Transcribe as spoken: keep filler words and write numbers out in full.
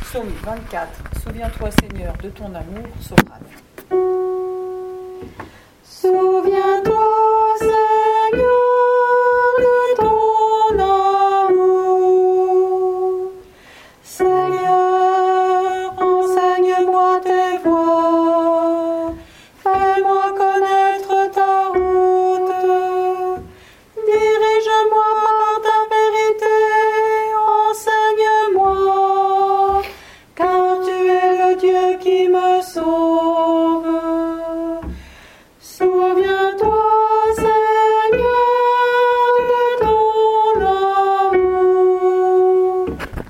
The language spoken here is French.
Psaume vingt-quatre. Souviens-toi, Seigneur, de ton amour, soprano. Souviens-toi, Seigneur, de ton amour. Seigneur, enseigne-moi tes voies. Fais-moi connaître ta route. Dirige-moi par ta vérité. Enseigne-moi, car tu es le Dieu qui me sauve.